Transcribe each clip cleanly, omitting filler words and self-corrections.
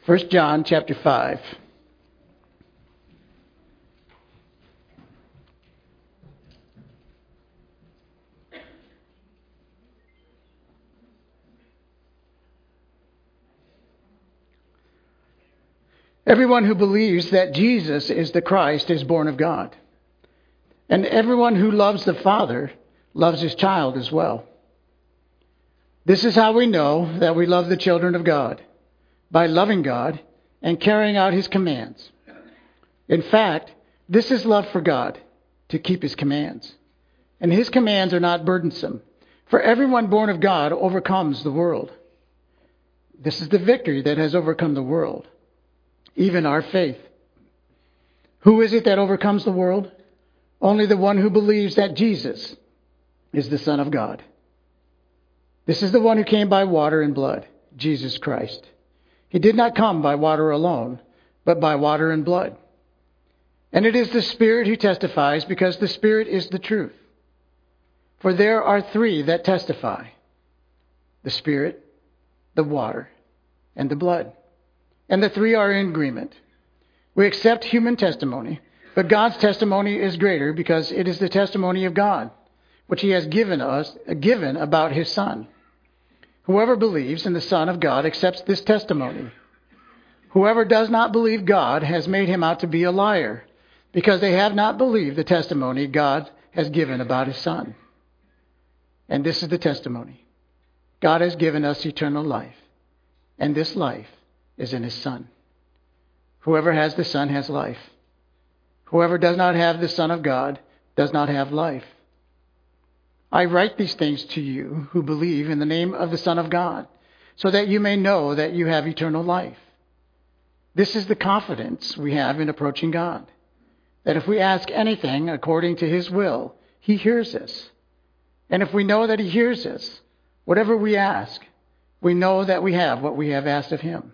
1 John chapter 5. Everyone who believes that Jesus is the Christ is born of God. And everyone who loves the Father loves his child as well. This is how we know that we love the children of God, by loving God and carrying out his commands. In fact, this is love for God, to keep his commands. And his commands are not burdensome, for everyone born of God overcomes the world. This is the victory that has overcome the world, even our faith. Who is it that overcomes the world? Only the one who believes that Jesus is the Son of God. This is the one who came by water and blood, Jesus Christ. He did not come by water alone, but by water and blood. And it is the Spirit who testifies, because the Spirit is the truth. For there are three that testify: the Spirit, the water, and the blood. And the three are in agreement. We accept human testimony, but God's testimony is greater, because it is the testimony of God, which he has given about his Son. Whoever believes in the Son of God accepts this testimony. Whoever does not believe God has made him out to be a liar, because they have not believed the testimony God has given about his Son. And this is the testimony: God has given us eternal life, and this life is in his Son. Whoever has the Son has life. Whoever does not have the Son of God does not have life. I write these things to you who believe in the name of the Son of God, so that you may know that you have eternal life. This is the confidence we have in approaching God, that if we ask anything according to his will, he hears us. And if we know that he hears us, whatever we ask, we know that we have what we have asked of him.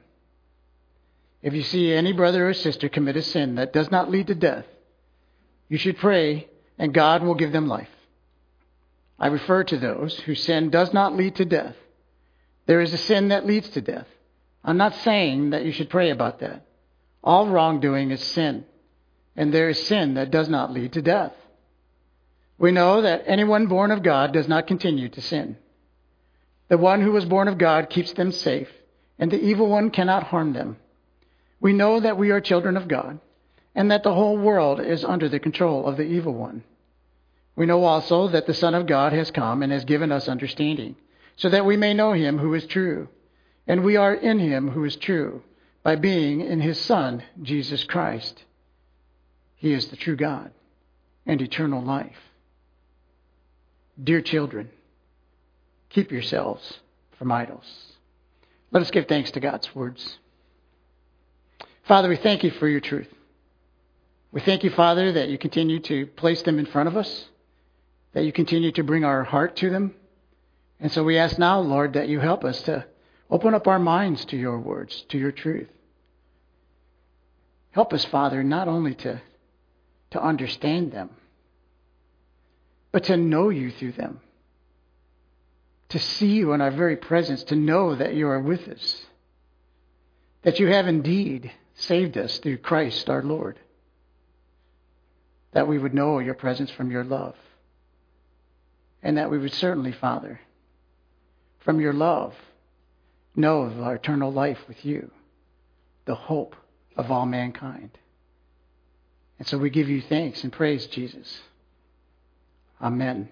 If you see any brother or sister commit a sin that does not lead to death, you should pray, and God will give them life. I refer to those whose sin does not lead to death. There is a sin that leads to death. I'm not saying that you should pray about that. All wrongdoing is sin, and there is sin that does not lead to death. We know that anyone born of God does not continue to sin. The one who was born of God keeps them safe, and the evil one cannot harm them. We know that we are children of God, and that the whole world is under the control of the evil one. We know also that the Son of God has come and has given us understanding, so that we may know him who is true. And we are in him who is true, by being in his Son, Jesus Christ. He is the true God and eternal life. Dear children, keep yourselves from idols. Let us give thanks to God's words. Father, we thank you for your truth. We thank you, Father, that you continue to place them in front of us, that you continue to bring our heart to them. And so we ask now, Lord, that you help us to open up our minds to your words, to your truth. Help us, Father, not only to understand them, but to know you through them, to see you in our very presence, to know that you are with us, that you have indeed saved us through Christ our Lord, that we would know your presence from your love, and that we would certainly, Father, from your love, know of our eternal life with you, the hope of all mankind. And so we give you thanks and praise, Jesus. Amen.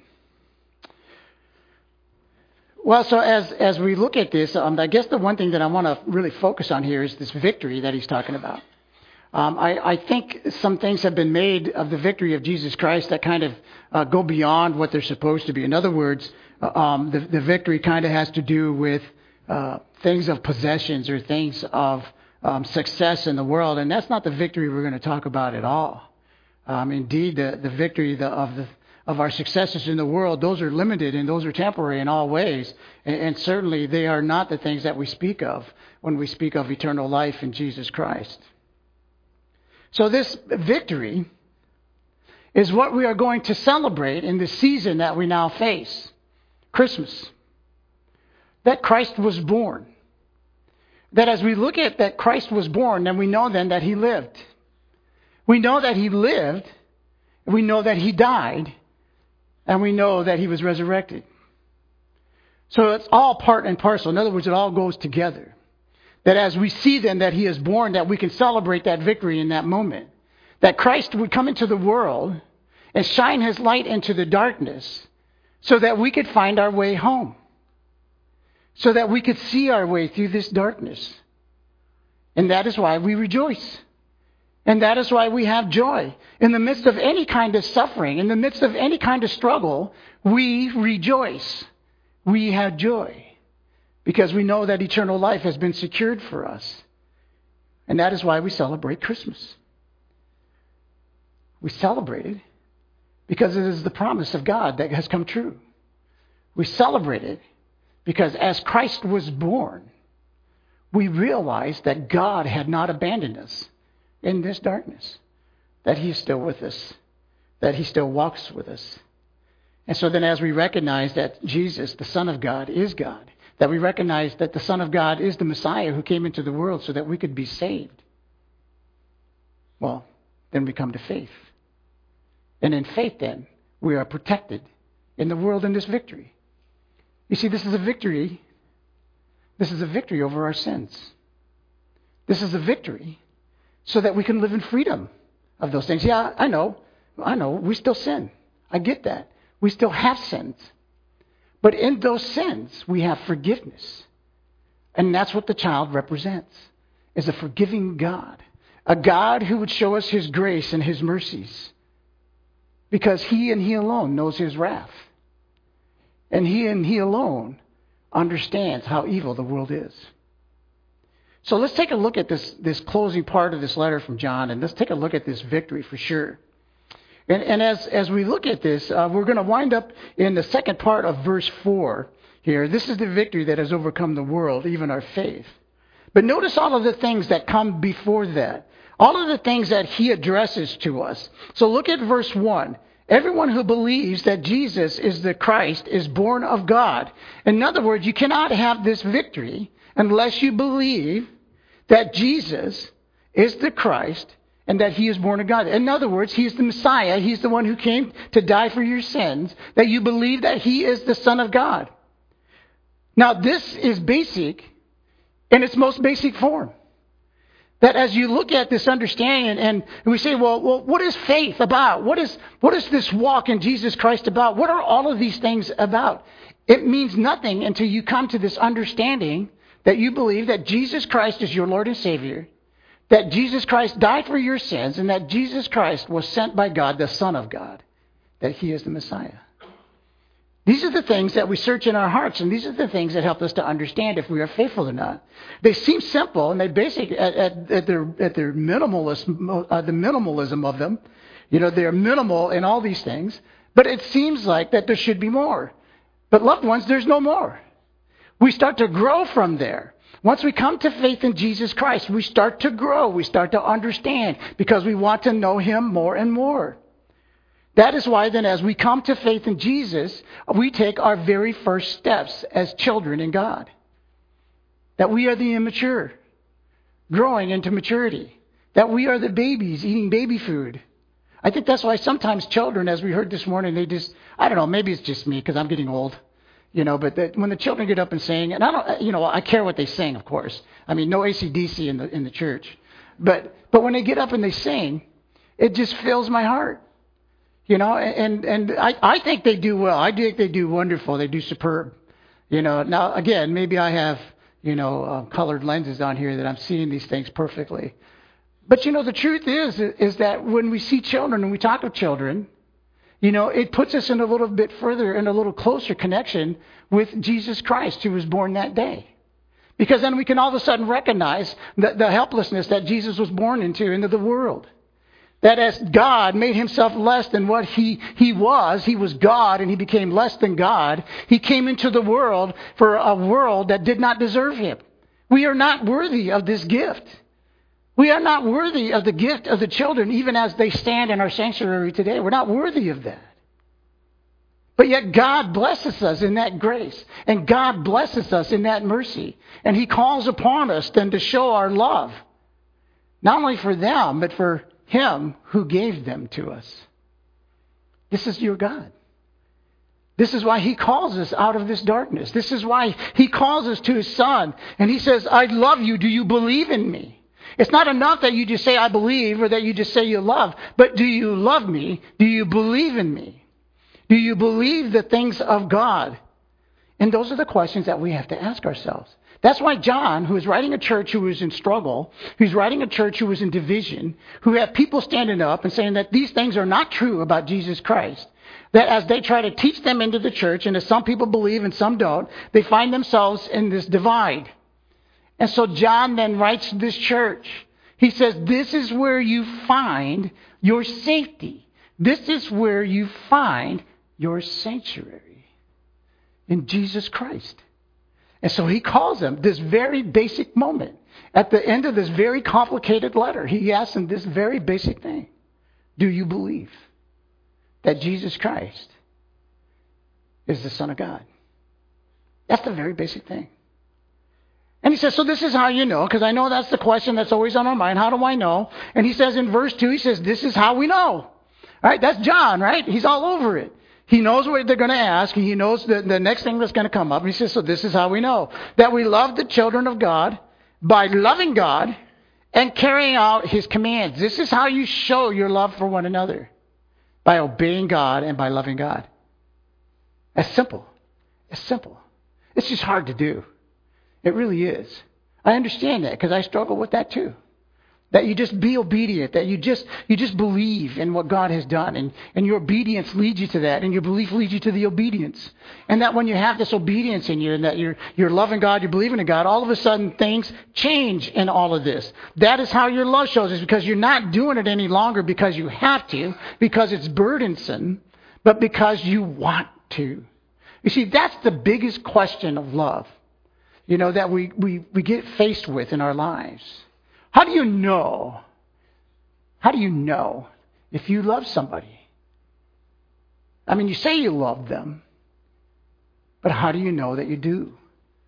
Well, so as we look at this, I guess the one thing that I want to really focus on here is this victory that he's talking about. I think some things have been made of the victory of Jesus Christ that kind of go beyond what they're supposed to be. In other words, the victory kind of has to do with things of possessions or things of success in the world, and that's not the victory we're going to talk about at all. Indeed, the victory of our successes in the world, those are limited and those are temporary in all ways. And certainly they are not the things that we speak of when we speak of eternal life in Jesus Christ. So this victory is what we are going to celebrate in the season that we now face, Christmas. That Christ was born. that as we look at that Christ was born, then we know then that he lived. We know that he lived, we know that he died, and we know that he was resurrected. So it's all part and parcel. In other words, it all goes together. That as we see then that he is born, that we can celebrate that victory in that moment. That Christ would come into the world and shine his light into the darkness so that we could find our way home. So that we could see our way through this darkness. And that is why we rejoice. And that is why we have joy. In the midst of any kind of suffering, in the midst of any kind of struggle, we rejoice. We have joy. Because we know that eternal life has been secured for us. And that is why we celebrate Christmas. We celebrate it because it is the promise of God that has come true. We celebrate it because as Christ was born, we realized that God had not abandoned us in this darkness, that he is still with us, that he still walks with us. And so then as we recognize that Jesus, the Son of God, is God, that we recognize that the Son of God is the Messiah who came into the world so that we could be saved, well, then we come to faith. And in faith then, we are protected in the world in this victory. You see, this is a victory. This is a victory over our sins. This is a victory so that we can live in freedom of those things. Yeah, I know. We still sin. I get that. We still have sins. But in those sins, we have forgiveness. And that's what the child represents, is a forgiving God. A God who would show us his grace and his mercies. Because he and he alone knows his wrath. And he alone understands how evil the world is. So let's take a look at this closing part of this letter from John, and let's take a look at this victory for sure. And as we look at this, we're going to wind up in the second part of verse 4 here. This is the victory that has overcome the world, even our faith. But notice all of the things that come before that. All of the things that he addresses to us. So look at verse 1. Everyone who believes that Jesus is the Christ is born of God. In other words, you cannot have this victory unless you believe that Jesus is the Christ and that he is born of God. In other words, he is the Messiah. He's the one who came to die for your sins. That you believe that he is the Son of God. Now, this is basic in its most basic form. That as you look at this understanding and we say, well, what is faith about? What is this walk in Jesus Christ about? What are all of these things about? It means nothing until you come to this understanding that you believe that Jesus Christ is your Lord and Savior, that Jesus Christ died for your sins, and that Jesus Christ was sent by God, the Son of God, that he is the Messiah. These are the things that we search in our hearts, and these are the things that help us to understand if we are faithful or not. They seem simple, and they basically, at their minimalist, the minimalism of them, they're minimal in all these things, but it seems like that there should be more. But loved ones, there's no more. We start to grow from there. Once we come to faith in Jesus Christ, we start to grow. We start to understand because we want to know him more and more. That is why then as we come to faith in Jesus, we take our very first steps as children in God. That we are the immature, growing into maturity. That we are the babies eating baby food. I think that's why sometimes children, as we heard this morning, they just, I don't know, maybe it's just me because I'm getting old. But when the children get up and sing, and I care what they sing, of course. I mean, no AC/DC in the church. But when they get up and they sing, it just fills my heart. And I think they do well. I think they do wonderful. They do superb. Now, again, maybe I have, colored lenses on here that I'm seeing these things perfectly. But, the truth is that when we see children and we talk with children, it puts us in a little bit further and a little closer connection with Jesus Christ who was born that day. Because then we can all of a sudden recognize the helplessness that Jesus was born into the world. That as God made himself less than what he was God and he became less than God. He came into the world for a world that did not deserve him. We are not worthy of this gift. We are not worthy of the gift of the children even as they stand in our sanctuary today. We're not worthy of that. But yet God blesses us in that grace. And God blesses us in that mercy. And He calls upon us then to show our love. Not only for them, but for Him who gave them to us. This is your God. This is why He calls us out of this darkness. This is why He calls us to His Son. And He says, I love you. Do you believe in me? It's not enough that you just say, I believe, or that you just say you love. But do you love me? Do you believe in me? Do you believe the things of God? And those are the questions that we have to ask ourselves. That's why John, who is writing a church who was in struggle, who's writing a church who was in division, who have people standing up and saying that these things are not true about Jesus Christ, that as they try to teach them into the church, and as some people believe and some don't, they find themselves in this divide. And so John then writes to this church. He says, this is where you find your safety. This is where you find your sanctuary in Jesus Christ. And so he calls them this very basic moment. At the end of this very complicated letter, he asks them this very basic thing. Do you believe that Jesus Christ is the Son of God? That's the very basic thing. And he says, so this is how you know, because I know that's the question that's always on our mind. How do I know? And he says in verse 2, he says, this is how we know. All right, that's John, right? He's all over it. He knows what they're going to ask, and he knows the next thing that's going to come up. And he says, so this is how we know. That we love the children of God by loving God and carrying out His commands. This is how you show your love for one another. By obeying God and by loving God. That's simple. It's simple. It's just hard to do. It really is. I understand that because I struggle with that too. That you just be obedient. That you just believe in what God has done. And your obedience leads you to that. And your belief leads you to the obedience. And that when you have this obedience in you and that you're loving God, you're believing in God, all of a sudden things change in all of this. That is how your love shows. Is because you're not doing it any longer because you have to, because it's burdensome, but because you want to. You see, that's the biggest question of love, that we get faced with in our lives. How do you know? How do you know if you love somebody? I mean, you say you love them, but how do you know that you do?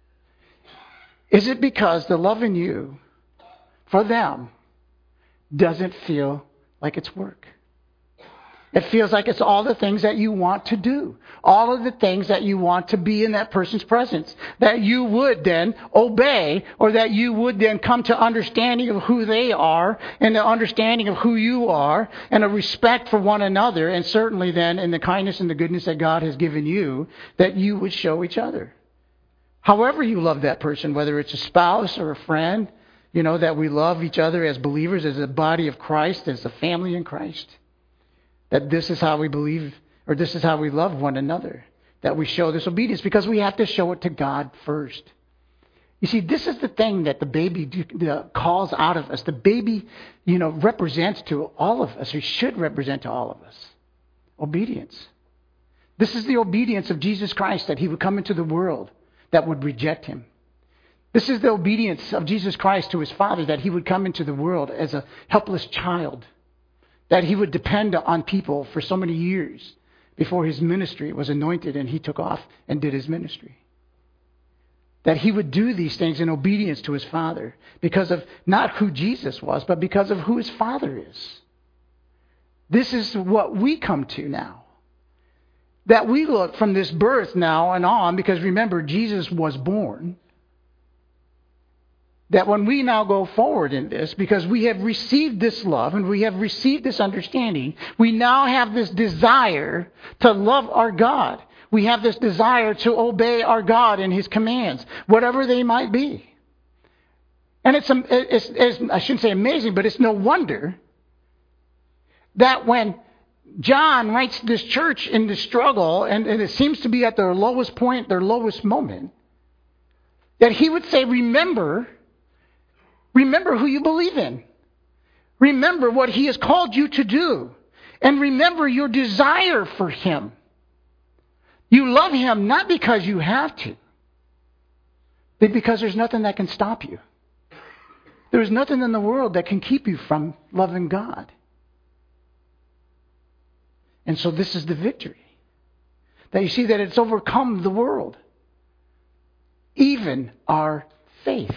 Is it because the love in you for them doesn't feel like it's work? It feels like it's all the things that you want to do. All of the things that you want to be in that person's presence. That you would then obey, or that you would then come to understanding of who they are, and the understanding of who you are, and a respect for one another, and certainly then in the kindness and the goodness that God has given you, that you would show each other. However you love that person, whether it's a spouse or a friend, that we love each other as believers, as a body of Christ, as a family in Christ. That this is how we believe, or this is how we love one another. That we show this obedience because we have to show it to God first. You see, this is the thing that the baby calls out of us. The baby, represents to all of us, or should represent to all of us. Obedience. This is the obedience of Jesus Christ, that He would come into the world that would reject Him. This is the obedience of Jesus Christ to His Father, that He would come into the world as a helpless child. That He would depend on people for so many years before His ministry was anointed and He took off and did His ministry. That He would do these things in obedience to His Father because of not who Jesus was, but because of who His Father is. This is what we come to now. That we look from this birth now and on, because remember, Jesus was born. That when we now go forward in this, because we have received this love and we have received this understanding, we now have this desire to love our God. We have this desire to obey our God and His commands, whatever they might be. And it's I shouldn't say amazing, but it's no wonder that when John writes this church in the struggle, and it seems to be at their lowest point, their lowest moment, that he would say, remember who you believe in. Remember what He has called you to do. And remember your desire for Him. You love Him not because you have to, but because there's nothing that can stop you. There's nothing in the world that can keep you from loving God. And so this is the victory. that you see that it's overcome the world. Even our faith.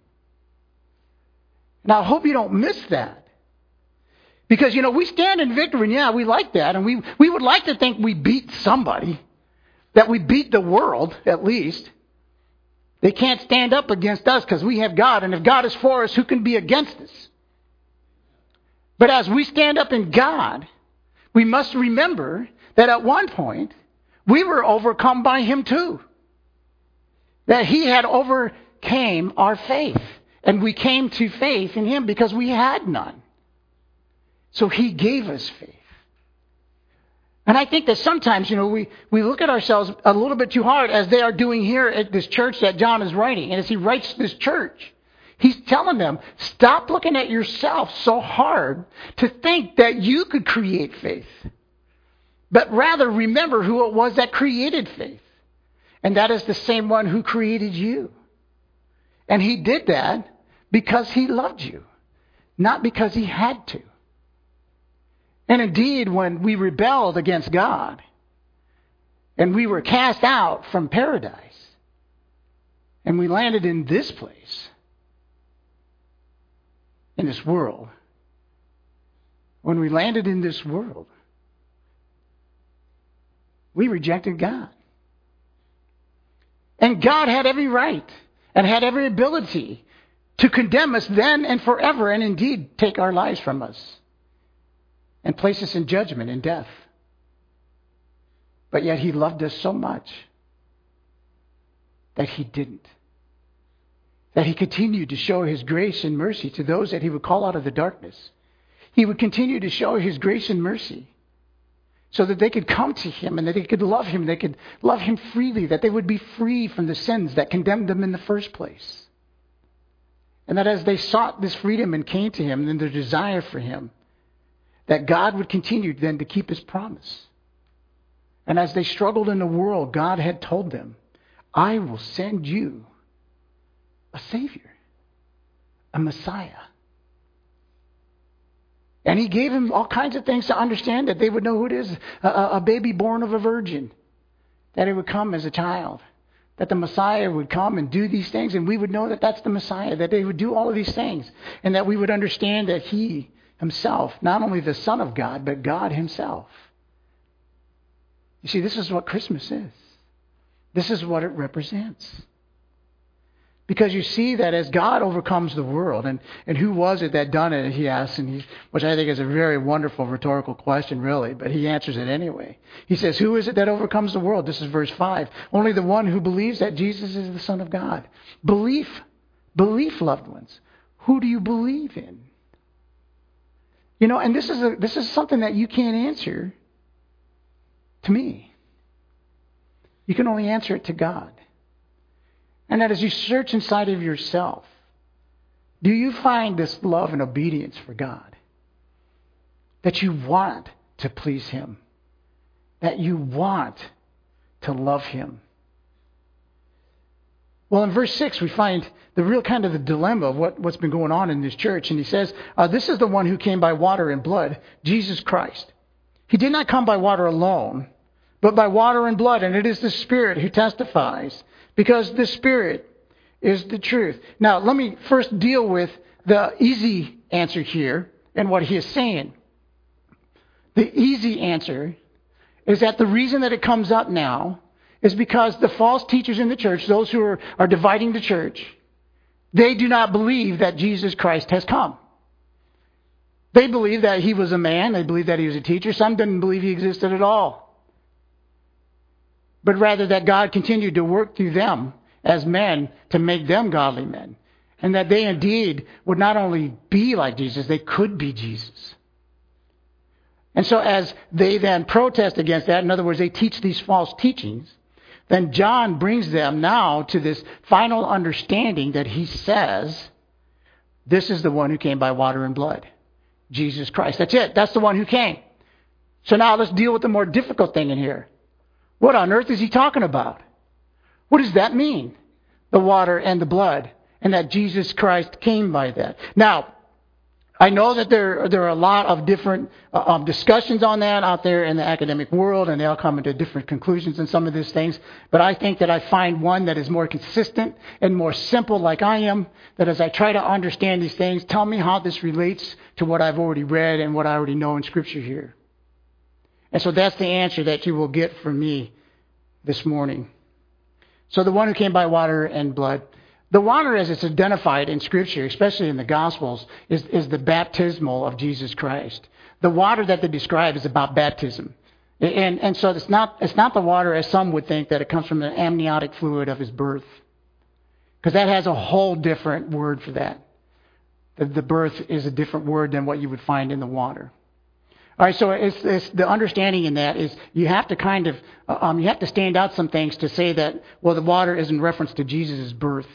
Now, I hope you don't miss that. Because, we stand in victory, and yeah, we like that. And we would like to think we beat somebody. That we beat the world, at least. They can't stand up against us because we have God. And if God is for us, who can be against us? But as we stand up in God, we must remember that at one point, we were overcome by Him too. That He had overcame our faith. And we came to faith in Him because we had none. So He gave us faith. And I think that sometimes, we look at ourselves a little bit too hard, as they are doing here at this church that John is writing. And as he writes this church, he's telling them, stop looking at yourself so hard to think that you could create faith. But rather remember who it was that created faith. And that is the same one who created you. And He did that because He loved you, not because He had to. And indeed, when we rebelled against God and we were cast out from paradise and we landed in this place, in this world, when we landed in this world, we rejected God. And God had every right and had every ability to condemn us then and forever, and indeed take our lives from us and place us in judgment and death. But yet He loved us so much that He didn't. That He continued to show His grace and mercy to those that He would call out of the darkness. He would continue to show His grace and mercy so that they could come to Him and that they could love Him. They could love Him freely, that they would be free from the sins that condemned them in the first place. And that as they sought this freedom and came to Him and their desire for Him, that God would continue then to keep His promise. And as they struggled in the world, God had told them, I will send you a Savior, a Messiah. And He gave them all kinds of things to understand that they would know who it is. A baby born of a virgin. That it would come as a child. That the Messiah would come and do these things. And we would know that that's the Messiah. That they would do all of these things. And that we would understand that He Himself, not only the Son of God, but God Himself. You see, this is what Christmas is. This is what it represents. Because you see that as God overcomes the world, and who was it that done it, he asks, which I think is a very wonderful rhetorical question, really, but he answers it anyway. He says, who is it that overcomes the world? This is verse 5. Only the one who believes that Jesus is the Son of God. Belief, loved ones. Who do you believe in? And this is something that you can't answer to me. You can only answer it to God. And that as you search inside of yourself, do you find this love and obedience for God? That you want to please Him? That you want to love Him? Well, in verse 6, we find the real kind of the dilemma of what's been going on in this church. And he says, this is the one who came by water and blood, Jesus Christ. He did not come by water alone, but by water and blood. And it is the Spirit who testifies, because the Spirit is the truth. Now, let me first deal with the easy answer here and what he is saying. The easy answer is that the reason that it comes up now is because the false teachers in the church, those who are dividing the church, they do not believe that Jesus Christ has come. They believe that He was a man. They believe that He was a teacher. Some didn't believe He existed at all. But rather that God continued to work through them as men to make them godly men. And that they indeed would not only be like Jesus, they could be Jesus. And so as they then protest against that, in other words, they teach these false teachings, then John brings them now to this final understanding that he says, this is the one who came by water and blood. Jesus Christ. That's it. That's the one who came. So now let's deal with the more difficult thing in here. What on earth is he talking about? What does that mean? The water and the blood. And that Jesus Christ came by that. Now, I know that there are a lot of different discussions on that out there in the academic world, and they all come into different conclusions in some of these things. But I think that I find one that is more consistent and more simple, like I am, that as I try to understand these things, tell me how this relates to what I've already read and what I already know in Scripture here. And so that's the answer that you will get from me this morning. So the one who came by water and blood. The water, as it's identified in Scripture, especially in the Gospels, is the baptismal of Jesus Christ. The water that they describe is about baptism. And so it's not the water, as some would think, that it comes from the amniotic fluid of his birth. Because that has a whole different word for that. The birth is a different word than what you would find in the water. All right, so it's the understanding in that is you have to kind of, you have to stand out some things to say that, well, the water is in reference to Jesus' birth.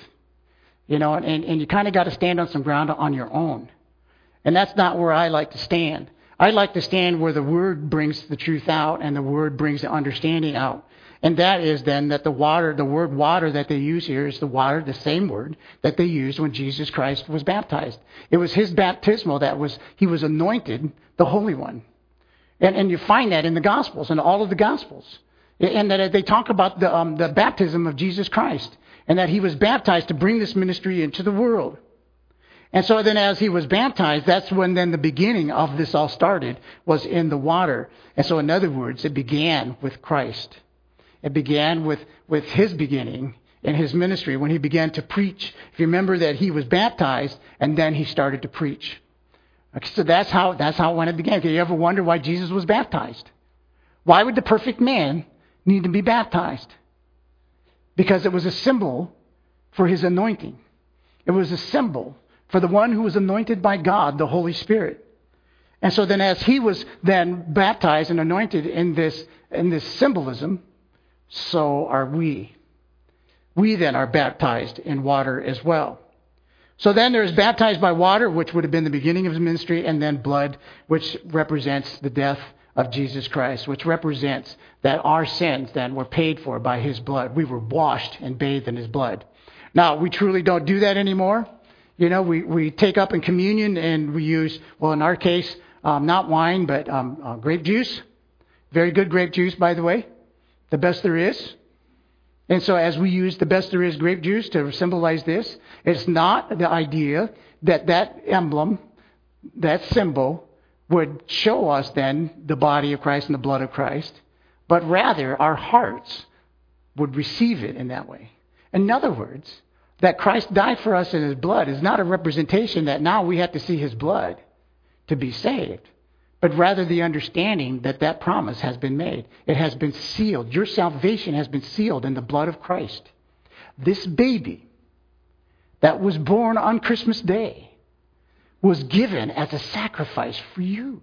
You know, and you kind of got to stand on some ground on your own. And that's not where I like to stand. I like to stand where the Word brings the truth out and the Word brings the understanding out. And that is then that the word water that they use here is the same word that they used when Jesus Christ was baptized. It was his baptismal he was anointed the Holy One. And you find that in the Gospels, in all of the Gospels. And that they talk about the baptism of Jesus Christ. And that he was baptized to bring this ministry into the world. And so then as he was baptized, that's when then the beginning of this all started, was in the water. And so in other words, it began with Christ. It began with his beginning in his ministry when he began to preach. If you remember that he was baptized and then he started to preach. Okay, so that's how when it began. Did you ever wonder why Jesus was baptized? Why would the perfect man need to be baptized? Because it was a symbol for his anointing. It was a symbol for the one who was anointed by God, the Holy Spirit. And so then as he was then baptized and anointed in this symbolism, so are we. We then are baptized in water as well. So then there's baptized by water, which would have been the beginning of his ministry, and then blood, which represents the death of Jesus Christ, which represents that our sins then were paid for by his blood. We were washed and bathed in his blood. Now, we truly don't do that anymore. You know, we take up in communion and we use, well, in our case, not wine, but grape juice. Very good grape juice, by the way. The best there is. And so as we use the best there is grape juice to symbolize this, it's not the idea that emblem, that symbol, would show us then the body of Christ and the blood of Christ, but rather our hearts would receive it in that way. In other words, that Christ died for us in his blood is not a representation that now we have to see his blood to be saved, but rather the understanding that that promise has been made. It has been sealed. Your salvation has been sealed in the blood of Christ. This baby that was born on Christmas Day was given as a sacrifice for you.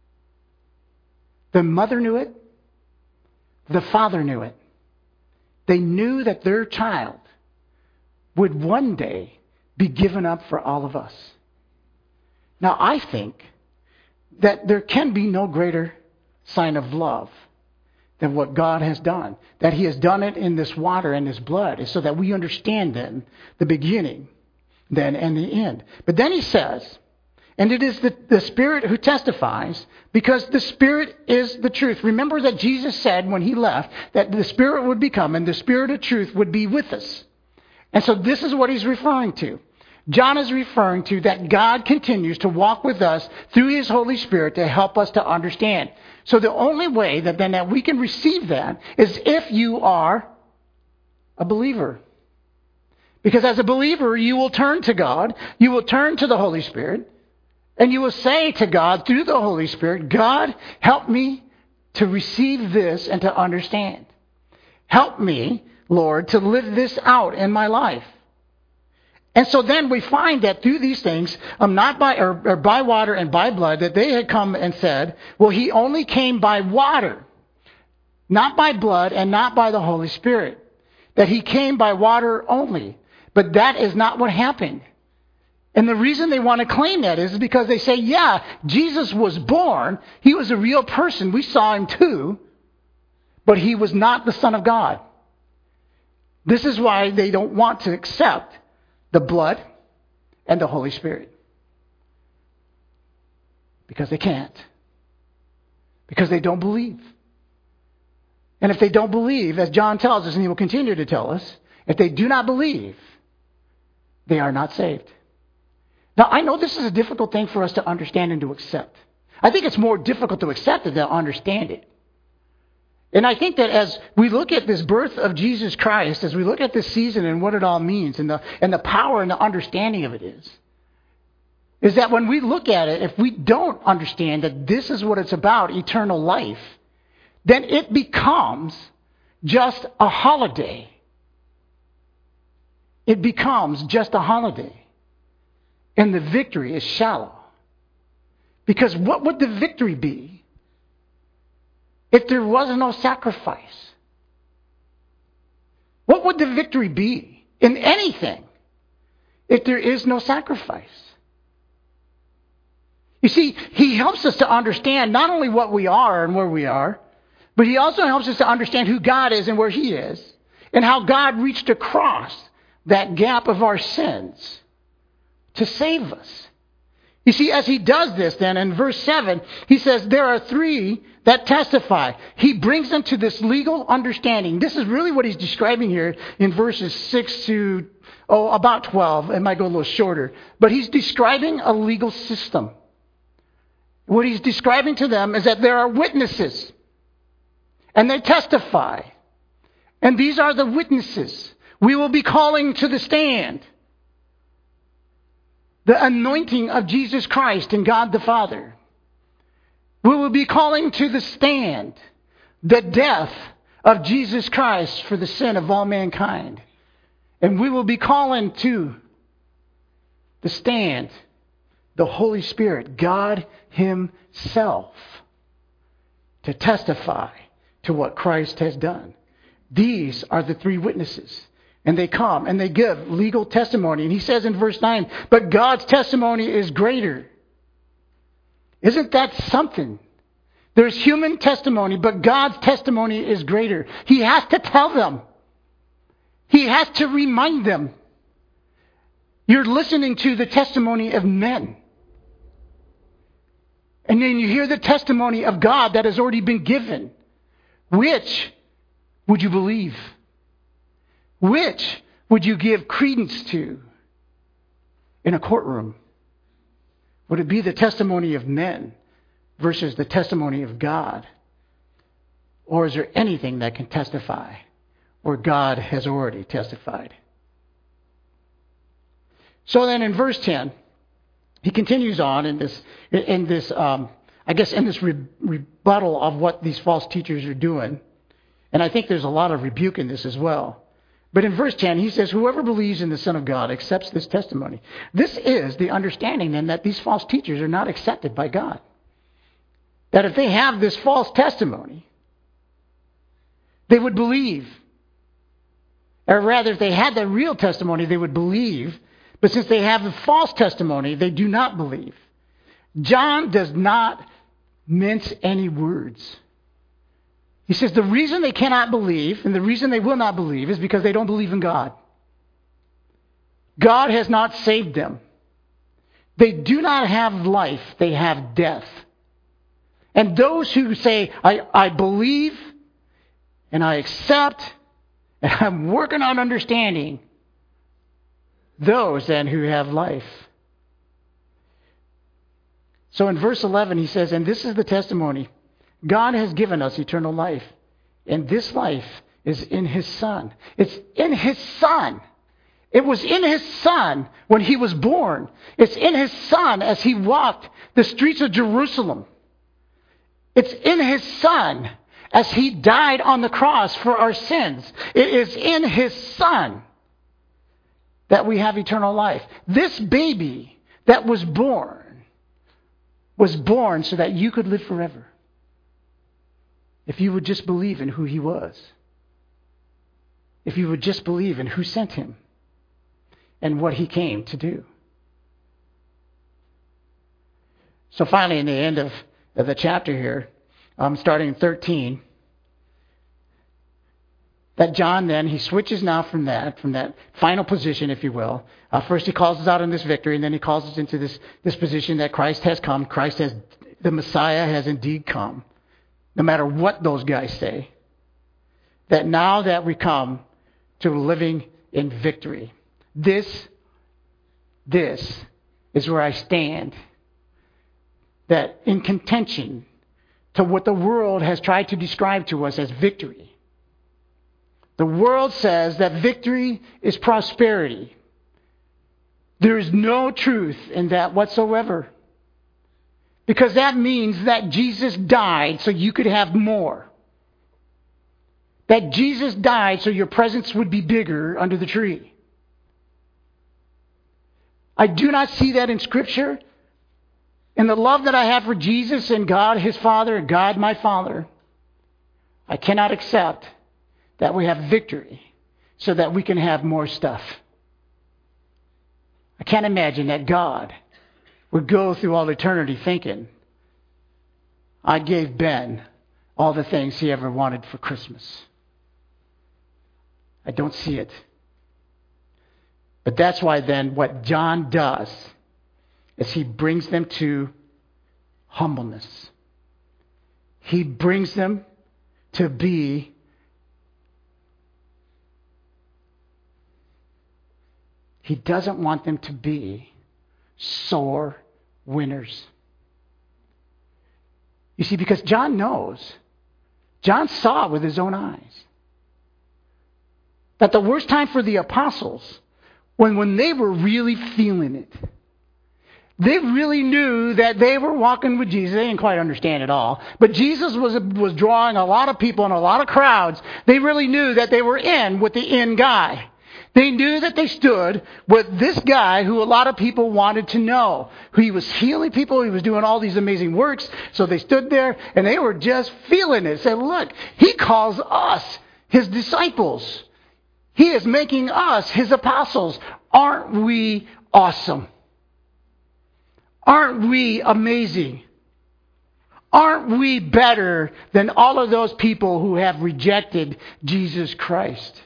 The mother knew it. The father knew it. They knew that their child would one day be given up for all of us. Now, I think that there can be no greater sign of love than what God has done. That he has done it in this water and this blood, so that we understand then the beginning then and the end. But then he says, and it is the Spirit who testifies, because the Spirit is the truth. Remember that Jesus said when he left that the Spirit would become and the Spirit of truth would be with us. And so this is what he's referring to. John is referring to that God continues to walk with us through his Holy Spirit to help us to understand. So the only way that we can receive that is if you are a believer. Because as a believer, you will turn to God, you will turn to the Holy Spirit, and you will say to God through the Holy Spirit, God, help me to receive this and to understand. Help me, Lord, to live this out in my life. And so then we find that through these things, not by water and by blood, that they had come and said, well, he only came by water, not by blood and not by the Holy Spirit. That he came by water only. But that is not what happened. And the reason they want to claim that is because they say, yeah, Jesus was born. He was a real person. We saw him too. But he was not the Son of God. This is why they don't want to accept the blood and the Holy Spirit. Because they can't. Because they don't believe. And if they don't believe, as John tells us, and he will continue to tell us, if they do not believe, they are not saved. Now, I know this is a difficult thing for us to understand and to accept. I think it's more difficult to accept it than to understand it. And I think that as we look at this birth of Jesus Christ, as we look at this season and what it all means, and the power and the understanding of it is that when we look at it, if we don't understand that this is what it's about, eternal life, then it becomes just a holiday. It becomes just a holiday. And the victory is shallow. Because what would the victory be if there was no sacrifice? What would the victory be in anything if there is no sacrifice? You see, he helps us to understand not only what we are and where we are, but he also helps us to understand who God is and where he is, and how God reached across that gap of our sins to save us. You see, as he does this then, in verse 7, he says there are three that testify. He brings them to this legal understanding. This is really what he's describing here in verses 6 to about 12. It might go a little shorter. But he's describing a legal system. What he's describing to them is that there are witnesses. And they testify. And these are the witnesses. We will be calling to the stand the anointing of Jesus Christ and God the Father. We will be calling to the stand the death of Jesus Christ for the sin of all mankind. And we will be calling to the stand the Holy Spirit, God himself, to testify to what Christ has done. These are the three witnesses. And they come and they give legal testimony. And he says in verse 9, but God's testimony is greater. Isn't that something? There's human testimony, but God's testimony is greater. He has to tell them. He has to remind them. You're listening to the testimony of men. And then you hear the testimony of God that has already been given. Which would you believe? Which would you give credence to in a courtroom? Would it be the testimony of men versus the testimony of God? Or is there anything that can testify where God has already testified? So then in verse 10, he continues on in this rebuttal of what these false teachers are doing. And I think there's a lot of rebuke in this as well. But in verse 10, he says, whoever believes in the Son of God accepts this testimony. This is the understanding then that these false teachers are not accepted by God. That if they have this false testimony, they would believe. Or rather, if they had the real testimony, they would believe. But since they have the false testimony, they do not believe. John does not mince any words. He says the reason they cannot believe and the reason they will not believe is because they don't believe in God. God has not saved them. They do not have life, they have death. And those who say, I believe and I accept and I'm working on understanding, those then who have life. So in verse 11 he says, and this is the testimony. God has given us eternal life. And this life is in his Son. It's in his Son. It was in his Son when he was born. It's in his Son as he walked the streets of Jerusalem. It's in his Son as he died on the cross for our sins. It is in his Son that we have eternal life. This baby that was born so that you could live forever. If you would just believe in who he was. If you would just believe in who sent him and what he came to do. So finally, in the end of the chapter here, starting in 13, that John then, he switches now from that final position, if you will. First he calls us out in this victory, and then he calls us into this position that Christ has come. Christ has the Messiah has indeed come, no matter what those guys say, that now that we come to living in victory, this is where I stand, that in contention to what the world has tried to describe to us as victory. The world says that victory is prosperity. There is no truth in that whatsoever. Because that means that Jesus died so you could have more. That Jesus died so your presence would be bigger under the tree. I do not see that in Scripture. And the love that I have for Jesus and God his Father and God my Father, I cannot accept that we have victory so that we can have more stuff. I can't imagine that God would go through all eternity thinking, I gave Ben all the things he ever wanted for Christmas. I don't see it. But that's why then what John does is he brings them to humbleness. He brings them to be he doesn't want them to be sore winners. You see, because John knows, John saw it with his own eyes, that the worst time for the apostles, when they were really feeling it, they really knew that they were walking with Jesus. They didn't quite understand it all. But Jesus was drawing a lot of people and a lot of crowds. They really knew that they were in with the in guy. They knew that they stood with this guy who a lot of people wanted to know. He was healing people. He was doing all these amazing works. So they stood there and they were just feeling it. Said, look, he calls us his disciples. He is making us his apostles. Aren't we awesome? Aren't we amazing? Aren't we better than all of those people who have rejected Jesus Christ?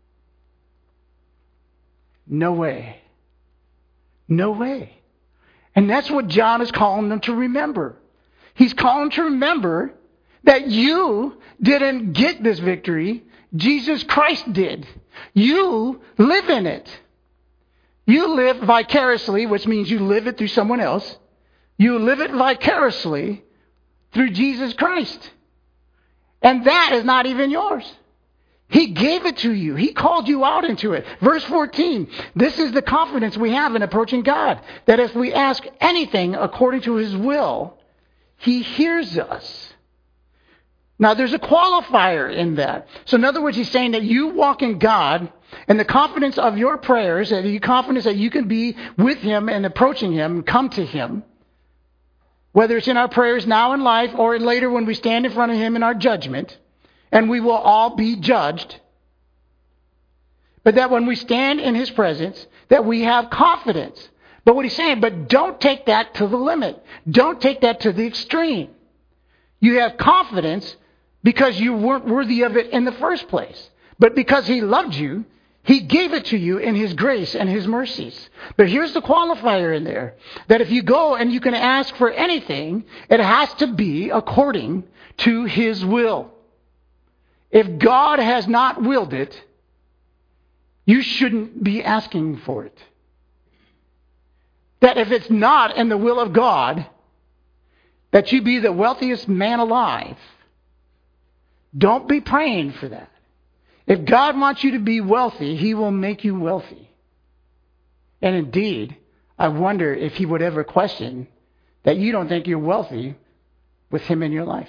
No way. No way. And that's what John is calling them to remember. He's calling them to remember that you didn't get this victory. Jesus Christ did. You live in it. You live vicariously, which means you live it through someone else. You live it vicariously through Jesus Christ. And that is not even yours. He gave it to you. He called you out into it. Verse 14, this is the confidence we have in approaching God, that if we ask anything according to his will, he hears us. Now, there's a qualifier in that. So in other words, he's saying that you walk in God and the confidence of your prayers, and the confidence that you can be with him and approaching him, come to him, whether it's in our prayers now in life or later when we stand in front of him in our judgment, and we will all be judged. But that when we stand in his presence, that we have confidence. But what he's saying, but don't take that to the limit. Don't take that to the extreme. You have confidence because you weren't worthy of it in the first place. But because he loved you, he gave it to you in his grace and his mercies. But here's the qualifier in there, that if you go and you can ask for anything, it has to be according to his will. If God has not willed it, you shouldn't be asking for it. That if it's not in the will of God, that you be the wealthiest man alive, don't be praying for that. If God wants you to be wealthy, he will make you wealthy. And indeed, I wonder if he would ever question that you don't think you're wealthy with him in your life.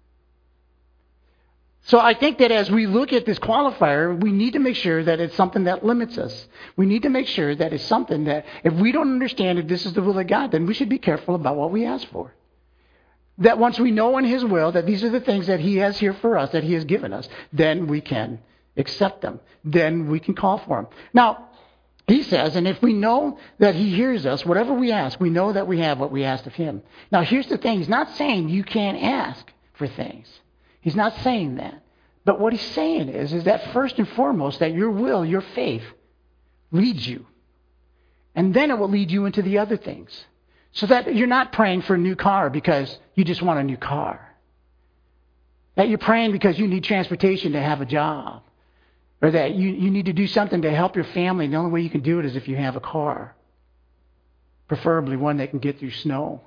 So I think that as we look at this qualifier, we need to make sure that it's something that limits us. We need to make sure that it's something that if we don't understand if this is the will of God, then we should be careful about what we ask for. That once we know in his will that these are the things that he has here for us, that he has given us, then we can accept them. Then we can call for them. Now, he says, and if we know that he hears us, whatever we ask, we know that we have what we asked of him. Now, here's the thing. He's not saying you can't ask for things. He's not saying that. But what he's saying is that first and foremost, that your will, your faith, leads you. And then it will lead you into the other things. So that you're not praying for a new car because you just want a new car. That you're praying because you need transportation to have a job. Or that you need to do something to help your family. And the only way you can do it is if you have a car. Preferably one that can get through snow.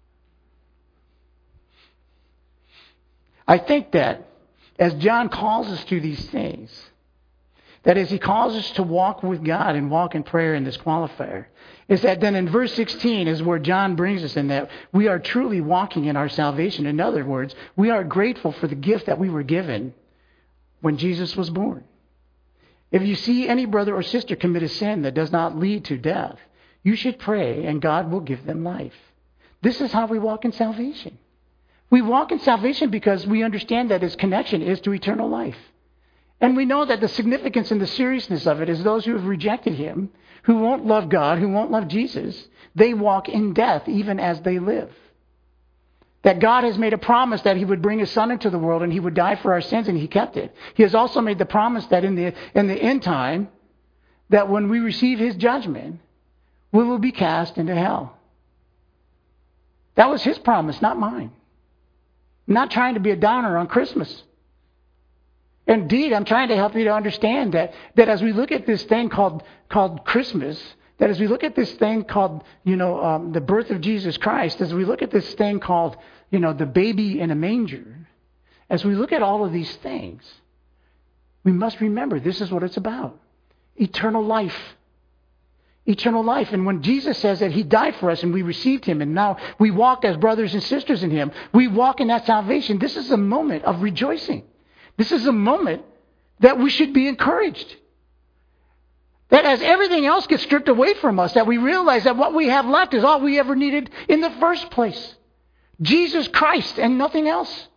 I think that as John calls us to these things, that as he calls us to walk with God and walk in prayer in this qualifier, is that then in verse 16 is where John brings us in, that we are truly walking in our salvation. In other words, we are grateful for the gift that we were given when Jesus was born. If you see any brother or sister commit a sin that does not lead to death, you should pray and God will give them life. This is how we walk in salvation. We walk in salvation because we understand that its connection is to eternal life. And we know that the significance and the seriousness of it is those who have rejected him, who won't love God, who won't love Jesus, they walk in death even as they live. That God has made a promise that he would bring his son into the world and he would die for our sins, and he kept it. He has also made the promise that in the end time, that when we receive his judgment, we will be cast into hell. That was his promise, not mine. I'm not trying to be a downer on Christmas. Indeed, I'm trying to help you to understand that as we look at this thing called Christmas, that as we look at this thing called, the birth of Jesus Christ, as we look at this thing called, the baby in a manger, as we look at all of these things, we must remember this is what it's about. Eternal life. Eternal life. And when Jesus says that he died for us and we received him and now we walk as brothers and sisters in him, we walk in that salvation. This is a moment of rejoicing. This is a moment that we should be encouraged. That as everything else gets stripped away from us, that we realize that what we have left is all we ever needed in the first place. Jesus Christ and nothing else.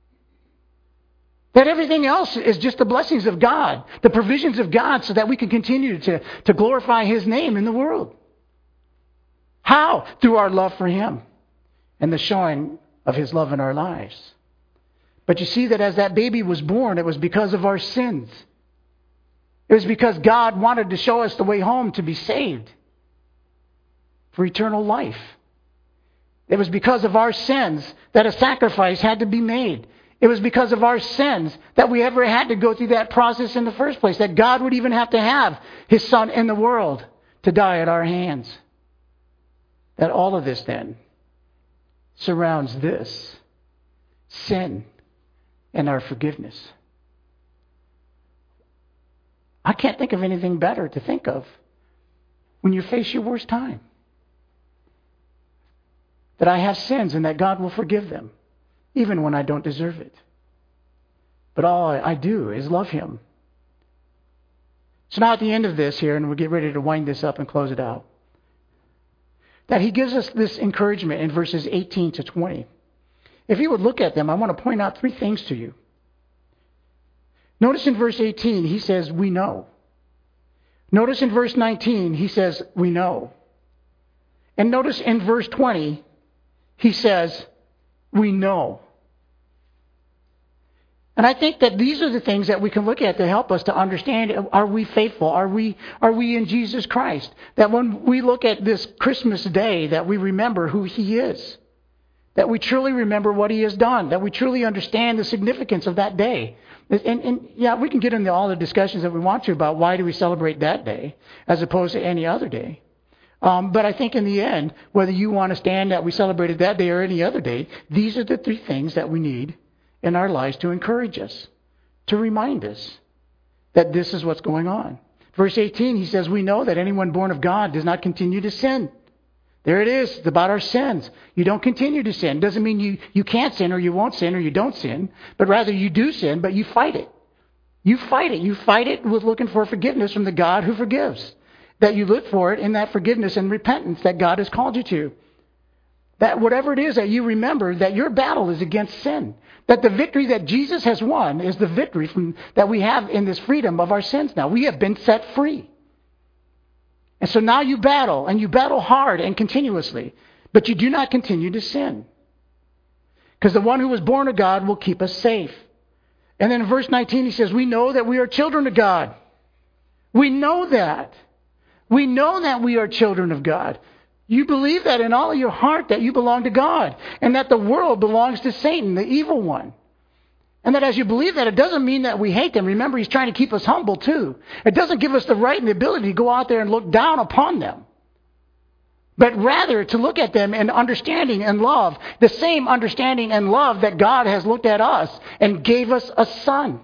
That everything else is just the blessings of God, the provisions of God, so that we can continue to glorify his name in the world. How? Through our love for him and the showing of his love in our lives. But you see that as that baby was born, it was because of our sins. It was because God wanted to show us the way home to be saved for eternal life. It was because of our sins that a sacrifice had to be made. It was because of our sins that we ever had to go through that process in the first place, that God would even have to have his son in the world to die at our hands. That all of this then surrounds this sin and our forgiveness. I can't think of anything better to think of when you face your worst time. That I have sins and that God will forgive them, even when I don't deserve it. But all I do is love him. So now at the end of this here, and we'll get ready to wind this up and close it out, that he gives us this encouragement in verses 18 to 20. If you would look at them, I want to point out three things to you. Notice in verse 18, he says, we know. Notice in verse 19, he says, we know. And notice in verse 20, he says, we know. And I think that these are the things that we can look at to help us to understand, are we faithful? Are we in Jesus Christ? That when we look at this Christmas day, that we remember who he is. That we truly remember what he has done. That we truly understand the significance of that day. And yeah, we can get into all the discussions that we want to about why do we celebrate that day as opposed to any other day. But I think in the end, whether you want to stand that we celebrated that day or any other day, these are the three things that we need in our lives to encourage us, to remind us that this is what's going on. Verse 18, he says, we know that anyone born of God does not continue to sin. There it is. It's about our sins. You don't continue to sin. Doesn't mean you can't sin or you won't sin or you don't sin, but rather you do sin, but you fight it. You fight it. You fight it with looking for forgiveness from the God who forgives. That you look for it in that forgiveness and repentance that God has called you to. That whatever it is that you remember, that your battle is against sin. That the victory that Jesus has won is the victory that we have in this freedom of our sins now. We have been set free. And so now you battle, and you battle hard and continuously. But you do not continue to sin. Because the one who was born of God will keep us safe. And then in verse 19 he says, we know that we are children of God. We know that. We know that we are children of God. You believe that in all of your heart that you belong to God and that the world belongs to Satan, the evil one. And that as you believe that, it doesn't mean that we hate them. Remember, he's trying to keep us humble too. It doesn't give us the right and the ability to go out there and look down upon them. But rather to look at them in understanding and love, the same understanding and love that God has looked at us and gave us a son.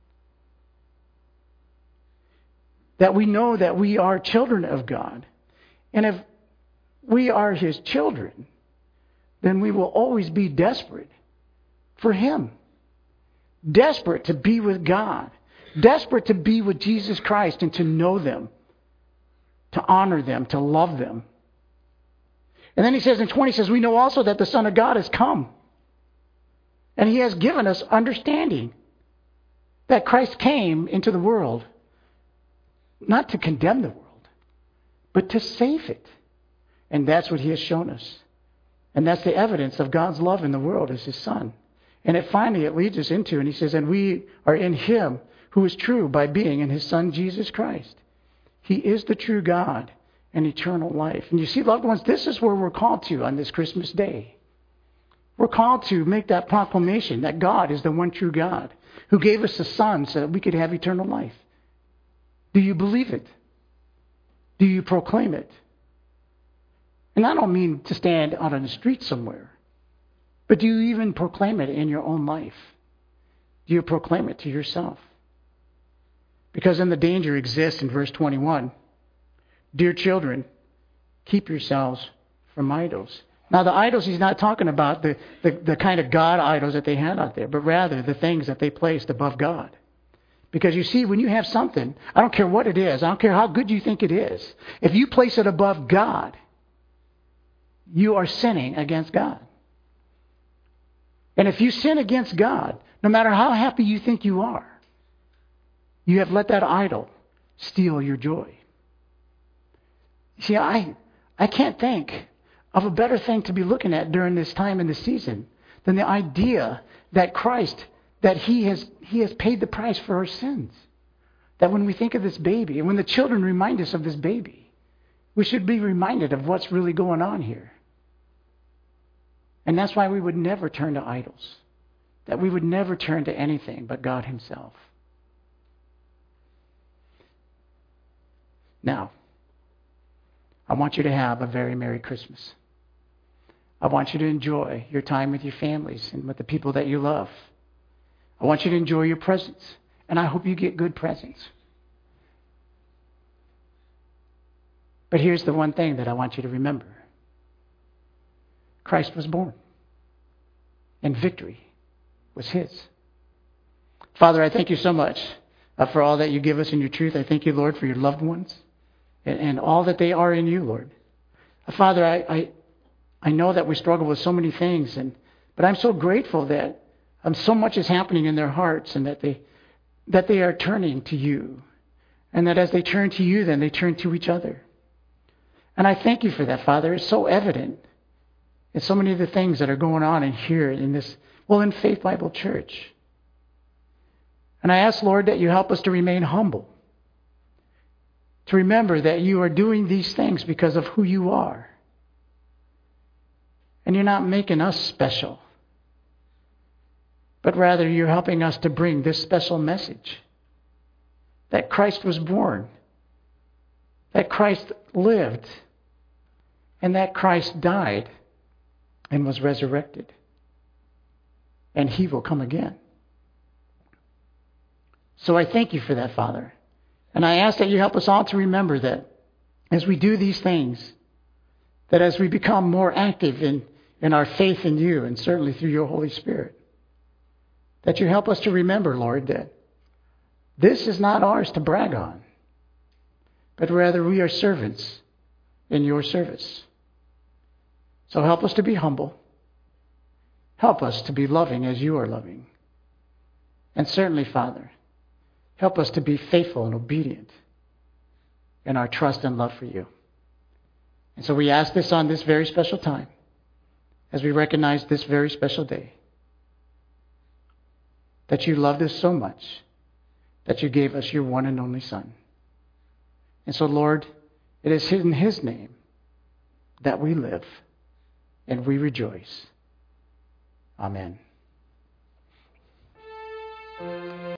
That we know that we are children of God. And if we are his children, then we will always be desperate for him. Desperate to be with God. Desperate to be with Jesus Christ and to know them. To honor them, to love them. And then he says in 20, he says, we know also that the Son of God has come. And he has given us understanding. That Christ came into the world, not to condemn the world, but to save it. And that's what he has shown us. And that's the evidence of God's love in the world is his Son. And it leads us into, and he says, and we are in him who is true by being in his Son, Jesus Christ. He is the true God and eternal life. And you see, loved ones, this is where we're called to on this Christmas day. We're called to make that proclamation that God is the one true God who gave us the Son so that we could have eternal life. Do you believe it? Do you proclaim it? And I don't mean to stand out on the street somewhere, but do you even proclaim it in your own life? Do you proclaim it to yourself? Because then the danger exists in verse 21. Dear children, keep yourselves from idols. Now the idols, he's not talking about the kind of God idols that they had out there, but rather the things that they placed above God. Because you see, when you have something, I don't care what it is, I don't care how good you think it is, if you place it above God, you are sinning against God. And if you sin against God, no matter how happy you think you are, you have let that idol steal your joy. See, I can't think of a better thing to be looking at during this time in the season than the idea that Christ, that he has paid the price for our sins. That when we think of this baby, and when the children remind us of this baby, we should be reminded of what's really going on here. And that's why we would never turn to idols. That we would never turn to anything but God himself. Now, I want you to have a very Merry Christmas. I want you to enjoy your time with your families and with the people that you love. I want you to enjoy your presents. And I hope you get good presents. But here's the one thing that I want you to remember. Christ was born. And victory was his. Father, I thank you so much for all that you give us in your truth. I thank you, Lord, for your loved ones and all that they are in you, Lord. Father, I know that we struggle with so many things, but I'm so grateful that so much is happening in their hearts and that they are turning to you. And that as they turn to you, then they turn to each other. And I thank you for that, Father. It's so evident in so many of the things that are going on in here in this, in Faith Bible Church. And I ask, Lord, that you help us to remain humble. To remember that you are doing these things because of who you are. And you're not making us special. But rather you're helping us to bring this special message. That Christ was born. That Christ lived. And that Christ died and was resurrected. And he will come again. So I thank you for that, Father. And I ask that you help us all to remember that as we do these things, that as we become more active in our faith in you, and certainly through your Holy Spirit, that you help us to remember, Lord, that this is not ours to brag on, but rather we are servants in your service. So help us to be humble. Help us to be loving as you are loving. And certainly, Father, help us to be faithful and obedient in our trust and love for you. And so we ask this on this very special time, as we recognize this very special day, that you loved us so much that you gave us your one and only Son. And so, Lord, it is in his name that we live and we rejoice. Amen.